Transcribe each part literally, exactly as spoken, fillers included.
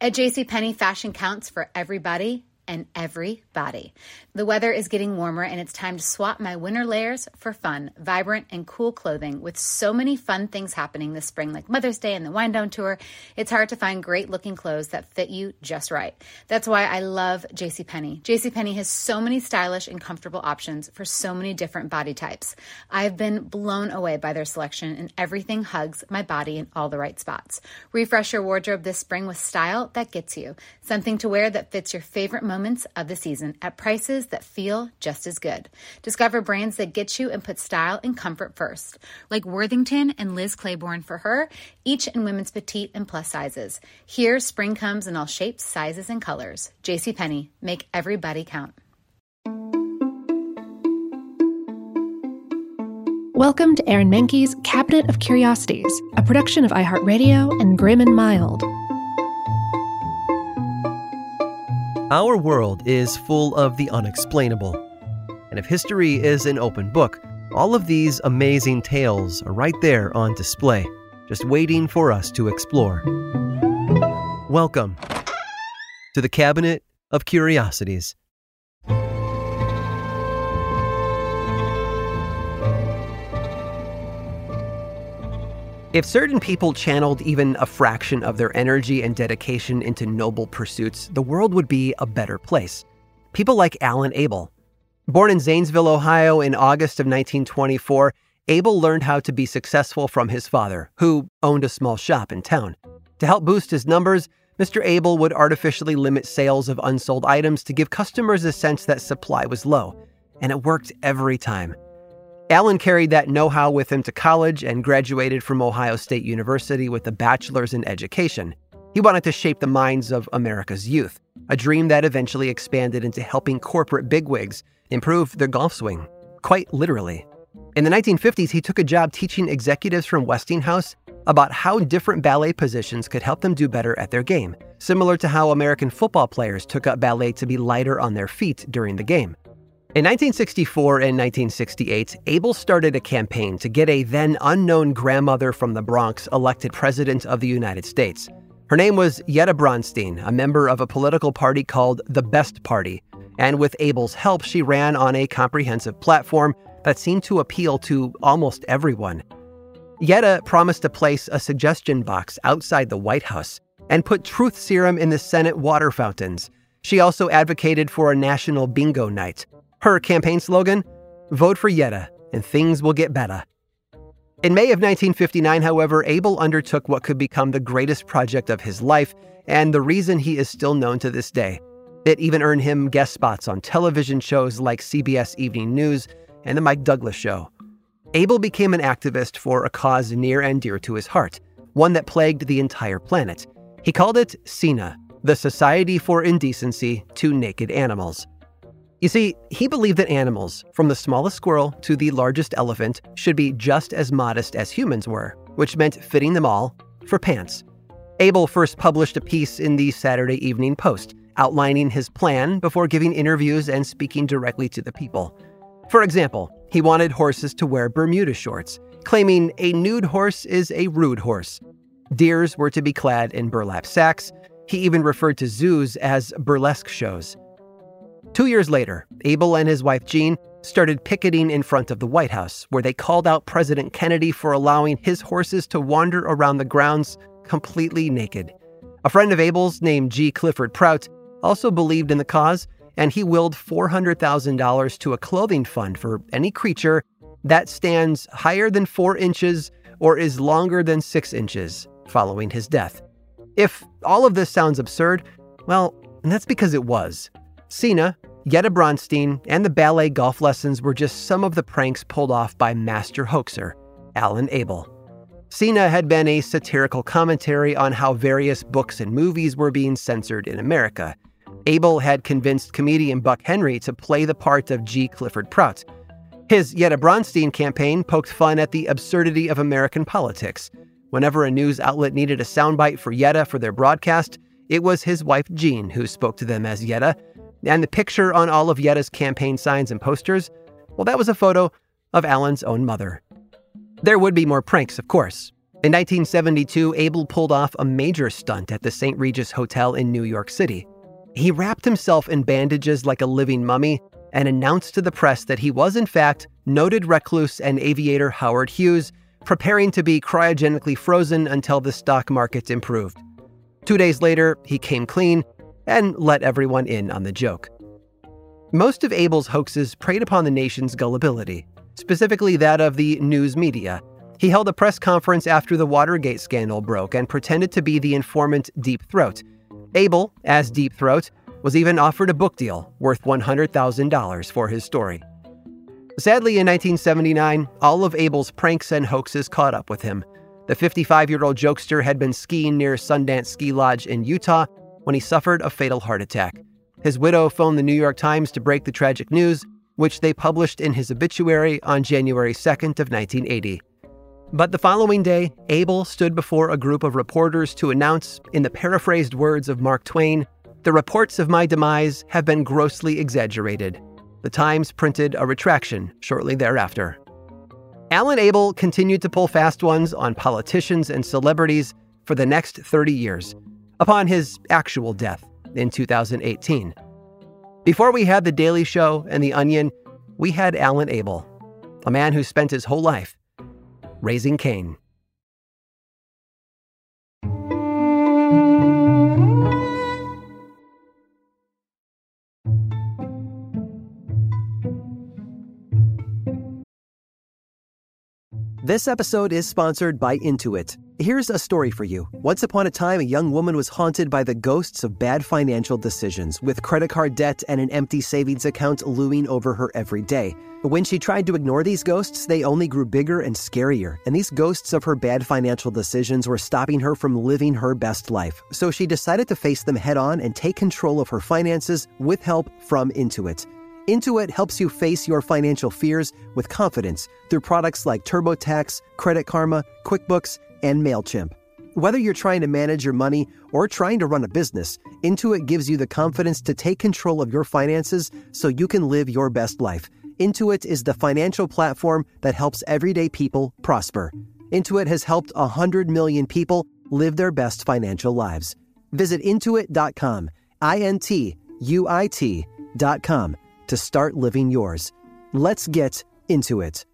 At JCPenney, fashion counts for everybody and everybody. The weather is getting warmer and it's time to swap my winter layers for fun, vibrant, and cool clothing. With so many fun things happening this spring, like Mother's Day and the Wind Down Tour, it's hard to find great looking clothes that fit you just right. That's why I love JCPenney. JCPenney has so many stylish and comfortable options for so many different body types. I've been blown away by their selection, and everything hugs my body in all the right spots. Refresh your wardrobe this spring with style that gets you. Something to wear that fits your favorite moments of the season at prices that feel just as good. Discover brands that get you and put style and comfort first, like Worthington and Liz Claiborne for her, each in women's petite and plus sizes. Here, spring comes in all shapes, sizes, and colors. JCPenney, make everybody count. Welcome to Aaron Mahnke's Cabinet of Curiosities, a production of iHeartRadio and Grim and Mild. Our world is full of the unexplainable. And if history is an open book, all of these amazing tales are right there on display, just waiting for us to explore. Welcome to the Cabinet of Curiosities. If certain people channeled even a fraction of their energy and dedication into noble pursuits, the world would be a better place. People like Alan Abel. Born in Zanesville, Ohio in August of nineteen twenty-four, Abel learned how to be successful from his father, who owned a small shop in town. To help boost his numbers, Mister Abel would artificially limit sales of unsold items to give customers a sense that supply was low, and it worked every time. Alan carried that know-how with him to college and graduated from Ohio State University with a bachelor's in education. He wanted to shape the minds of America's youth, a dream that eventually expanded into helping corporate bigwigs improve their golf swing, quite literally. In the nineteen fifties, he took a job teaching executives from Westinghouse about how different ballet positions could help them do better at their game, similar to how American football players took up ballet to be lighter on their feet during the game. In nineteen sixty-four and nineteen sixty-eight, Abel started a campaign to get a then unknown grandmother from the Bronx elected president of the United States. Her name was Yetta Bronstein, a member of a political party called the Best Party, and with Abel's help, she ran on a comprehensive platform that seemed to appeal to almost everyone. Yetta promised to place a suggestion box outside the White House and put truth serum in the Senate water fountains. She also advocated for a national bingo night. Her campaign slogan, vote for Yetta and things will get better. In May of nineteen fifty-nine, however, Abel undertook what could become the greatest project of his life and the reason he is still known to this day. It even earned him guest spots on television shows like C B S Evening News and The Mike Douglas Show. Abel became an activist for a cause near and dear to his heart, one that plagued the entire planet. He called it S I N A, the Society for Indecency to Naked Animals. You see, he believed that animals, from the smallest squirrel to the largest elephant, should be just as modest as humans were, which meant fitting them all for pants. Abel first published a piece in the Saturday Evening Post, outlining his plan before giving interviews and speaking directly to the people. For example, he wanted horses to wear Bermuda shorts, claiming a nude horse is a rude horse. Deers were to be clad in burlap sacks. He even referred to zoos as burlesque shows. Two years later, Abel and his wife Jean started picketing in front of the White House, where they called out President Kennedy for allowing his horses to wander around the grounds completely naked. A friend of Abel's named G. Clifford Prout also believed in the cause, and he willed four hundred thousand dollars to a clothing fund for any creature that stands higher than four inches or is longer than six inches following his death. If all of this sounds absurd, well, that's because it was. S I N A, Yetta Bronstein, and the ballet golf lessons were just some of the pranks pulled off by master hoaxer, Alan Abel. S I N A had been a satirical commentary on how various books and movies were being censored in America. Abel had convinced comedian Buck Henry to play the part of G. Clifford Prout. His Yetta Bronstein campaign poked fun at the absurdity of American politics. Whenever a news outlet needed a soundbite for Yetta for their broadcast, it was his wife Jean who spoke to them as Yetta. And the picture on all of Yetta's campaign signs and posters, well, that was a photo of Alan's own mother. There would be more pranks, of course. In nineteen seventy-two, Abel pulled off a major stunt at the Saint Regis Hotel in New York City. He wrapped himself in bandages like a living mummy and announced to the press that he was, in fact, noted recluse and aviator Howard Hughes, preparing to be cryogenically frozen until the stock market improved. Two days later, he came clean and let everyone in on the joke. Most of Abel's hoaxes preyed upon the nation's gullibility, specifically that of the news media. He held a press conference after the Watergate scandal broke and pretended to be the informant Deep Throat. Abel, as Deep Throat, was even offered a book deal worth one hundred thousand dollars for his story. Sadly, in nineteen seventy-nine, all of Abel's pranks and hoaxes caught up with him. The fifty-five-year-old jokester had been skiing near Sundance Ski Lodge in Utah when he suffered a fatal heart attack. His widow phoned the New York Times to break the tragic news, which they published in his obituary on January second of nineteen eighty. But the following day, Abel stood before a group of reporters to announce, in the paraphrased words of Mark Twain, "The reports of my demise have been grossly exaggerated." The Times printed a retraction shortly thereafter. Alan Abel continued to pull fast ones on politicians and celebrities for the next thirty years, upon his actual death in two thousand eighteen. Before we had The Daily Show and The Onion, we had Alan Abel, a man who spent his whole life raising Cain. This episode is sponsored by Intuit. Here's a story for you. Once upon a time, a young woman was haunted by the ghosts of bad financial decisions, with credit card debt and an empty savings account looming over her every day. But when she tried to ignore these ghosts, they only grew bigger and scarier, and these ghosts of her bad financial decisions were stopping her from living her best life. So she decided to face them head on and take control of her finances with help from Intuit. Intuit helps you face your financial fears with confidence through products like TurboTax, Credit Karma, QuickBooks, and MailChimp. Whether you're trying to manage your money or trying to run a business, Intuit gives you the confidence to take control of your finances so you can live your best life. Intuit is the financial platform that helps everyday people prosper. Intuit has helped one hundred million people live their best financial lives. Visit intuit dot com, I N T U I T dot com, to start living yours. Let's get into it.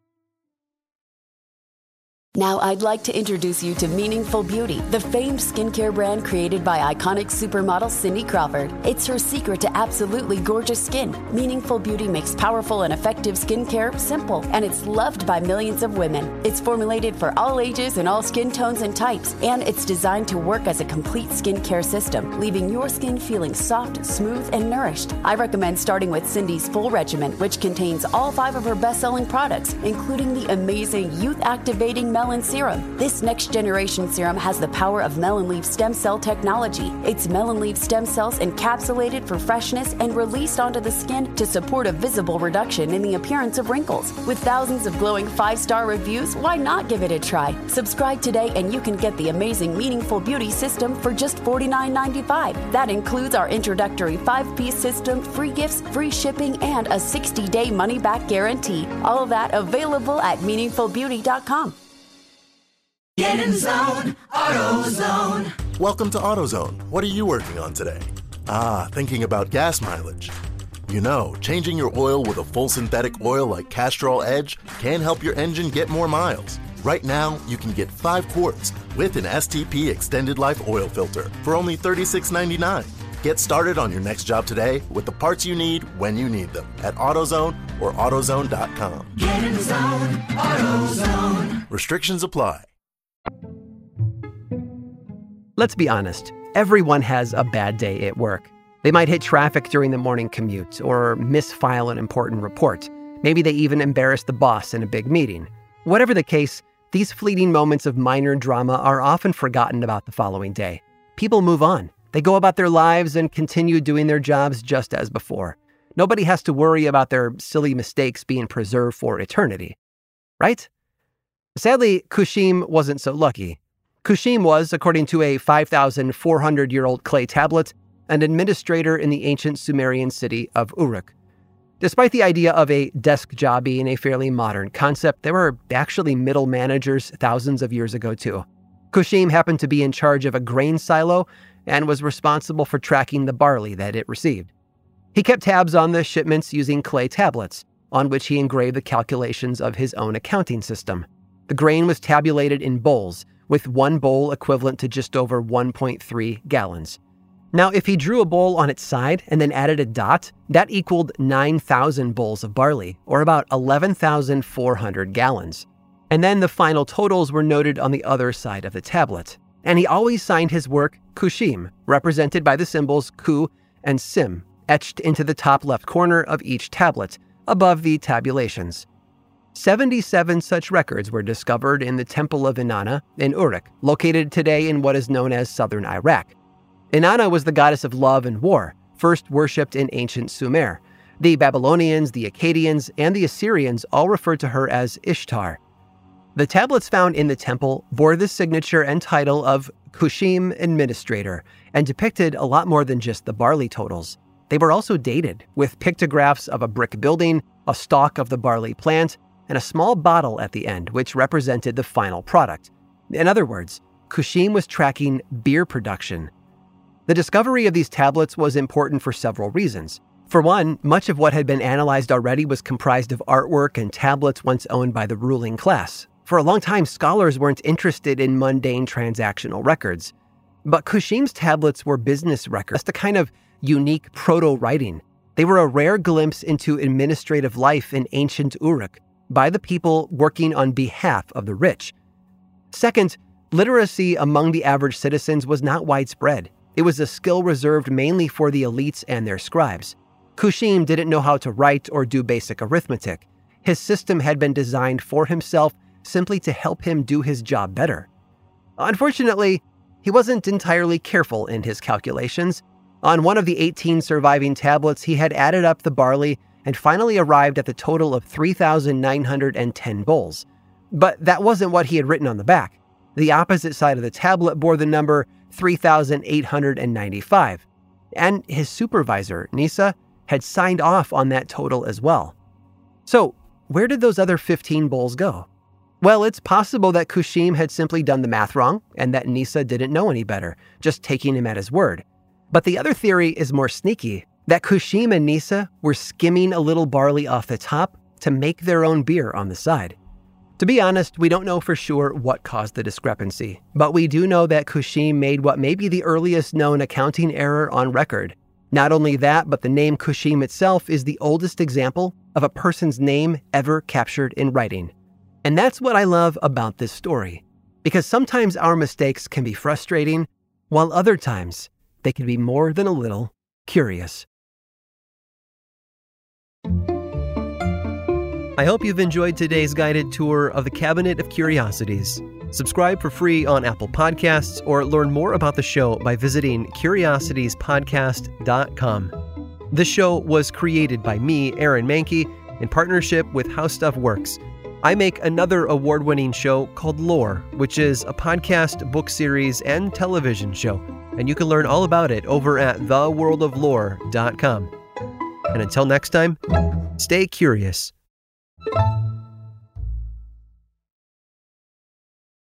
Now I'd like to introduce you to Meaningful Beauty, the famed skincare brand created by iconic supermodel Cindy Crawford. It's her secret to absolutely gorgeous skin. Meaningful Beauty makes powerful and effective skincare simple, and it's loved by millions of women. It's formulated for all ages and all skin tones and types, and it's designed to work as a complete skincare system, leaving your skin feeling soft, smooth, and nourished. I recommend starting with Cindy's full regimen, which contains all five of her best-selling products, including the amazing youth-activating Melon Serum. This next-generation serum has the power of melon leaf stem cell technology. It's melon leaf stem cells encapsulated for freshness and released onto the skin to support a visible reduction in the appearance of wrinkles. With thousands of glowing five-star reviews, why not give it a try? Subscribe today and you can get the amazing Meaningful Beauty system for just forty-nine ninety-five. That includes our introductory five-piece system, free gifts, free shipping, and a sixty-day money-back guarantee. All of that available at meaningful beauty dot com. Get in zone, AutoZone. Welcome to AutoZone. What are you working on today? Ah, thinking about gas mileage. You know, changing your oil with a full synthetic oil like Castrol Edge can help your engine get more miles. Right now, you can get five quarts with an S T P Extended Life Oil Filter for only thirty-six ninety-nine. Get started on your next job today with the parts you need when you need them at AutoZone or AutoZone dot com. Get in zone, AutoZone. Restrictions apply. Let's be honest, everyone has a bad day at work. They might hit traffic during the morning commute or misfile an important report. Maybe they even embarrass the boss in a big meeting. Whatever the case, these fleeting moments of minor drama are often forgotten about the following day. People move on. They go about their lives and continue doing their jobs just as before. Nobody has to worry about their silly mistakes being preserved for eternity. Right? Sadly, Kushim wasn't so lucky. Kushim was, according to a five thousand four hundred year old clay tablet, an administrator in the ancient Sumerian city of Uruk. Despite the idea of a desk job being a fairly modern concept, there were actually middle managers thousands of years ago too. Kushim happened to be in charge of a grain silo and was responsible for tracking the barley that it received. He kept tabs on the shipments using clay tablets, on which he engraved the calculations of his own accounting system. The grain was tabulated in bowls, with one bowl equivalent to just over one point three gallons. Now, if he drew a bowl on its side and then added a dot, that equaled nine thousand bowls of barley, or about eleven thousand four hundred gallons. And then the final totals were noted on the other side of the tablet. And he always signed his work Kushim, represented by the symbols Ku and Sim, etched into the top left corner of each tablet, above the tabulations. seventy-seven such records were discovered in the Temple of Inanna in Uruk, located today in what is known as southern Iraq. Inanna was the goddess of love and war, first worshipped in ancient Sumer. The Babylonians, the Akkadians, and the Assyrians all referred to her as Ishtar. The tablets found in the temple bore the signature and title of Kushim Administrator and depicted a lot more than just the barley totals. They were also dated, with pictographs of a brick building, a stalk of the barley plant, and a small bottle at the end, which represented the final product. In other words, Kushim was tracking beer production. The discovery of these tablets was important for several reasons. For one, much of what had been analyzed already was comprised of artwork and tablets once owned by the ruling class. For a long time, scholars weren't interested in mundane transactional records. But Kushim's tablets were business records, a kind of unique proto-writing. They were a rare glimpse into administrative life in ancient Uruk by the people working on behalf of the rich. Second, literacy among the average citizens was not widespread. It was a skill reserved mainly for the elites and their scribes. Kushim didn't know how to write or do basic arithmetic. His system had been designed for himself simply to help him do his job better. Unfortunately, he wasn't entirely careful in his calculations. On one of the eighteen surviving tablets, he had added up the barley and finally arrived at the total of three thousand nine hundred ten bowls. But that wasn't what he had written on the back. The opposite side of the tablet bore the number three thousand eight hundred ninety-five, and his supervisor, Nisa, had signed off on that total as well. So, where did those other fifteen bowls go? Well, it's possible that Kushim had simply done the math wrong and that Nisa didn't know any better, just taking him at his word. But the other theory is more sneaky, that Kushim and Nisa were skimming a little barley off the top to make their own beer on the side. To be honest, we don't know for sure what caused the discrepancy, but we do know that Kushim made what may be the earliest known accounting error on record. Not only that, but the name Kushim itself is the oldest example of a person's name ever captured in writing. And that's what I love about this story, because sometimes our mistakes can be frustrating, while other times they can be more than a little curious. I hope you've enjoyed today's guided tour of the Cabinet of Curiosities. Subscribe for free on Apple Podcasts or learn more about the show by visiting curiosities podcast dot com. This show was created by me, Aaron Mahnke, in partnership with How Stuff Works. I make another award-winning show called Lore, which is a podcast, book series, and television show, and you can learn all about it over at the world of lore dot com. And until next time, stay curious.